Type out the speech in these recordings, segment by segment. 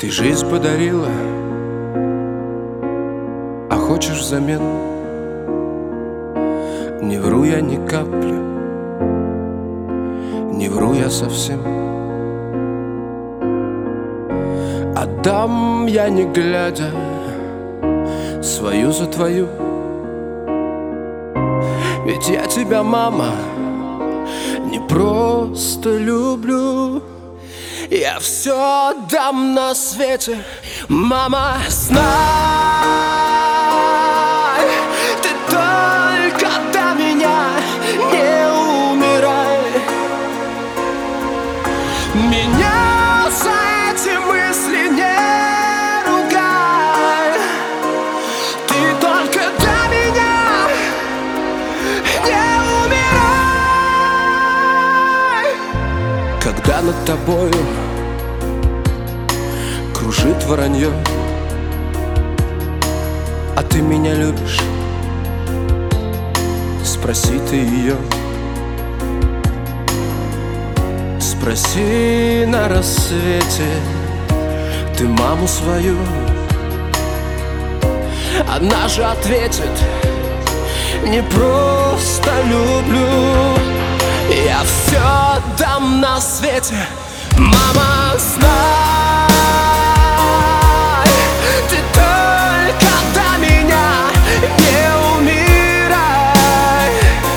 Ты жизнь подарила, а хочешь взамен. Не вру я ни капли, не вру я совсем. Отдам я не глядя свою за твою. Ведь я тебя, мама, не просто люблю. Я все отдам на свете, мама, знай. Ты только до меня не умирай. Меня за эти мысли не ругай. Ты только до меня не умирай. Когда над тобою кружит воронье, а ты меня любишь, спроси ты ее. Спроси на рассвете ты маму свою. Она же ответит: не просто люблю. Я все дам на свете, мама, знай. Ты только до меня не умирай.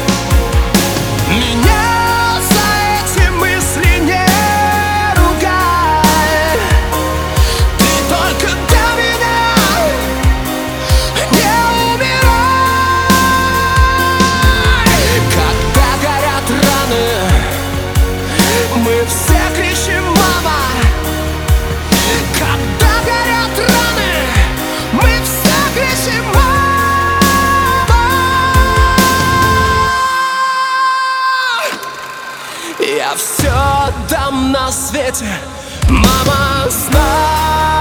Меня за эти мысли не ругай. Ты только до меня не умирай. Когда горят раны, мы все кричим: мама! Когда горят раны, мы все кричим: мама! Я все дам на свете, мама, знай.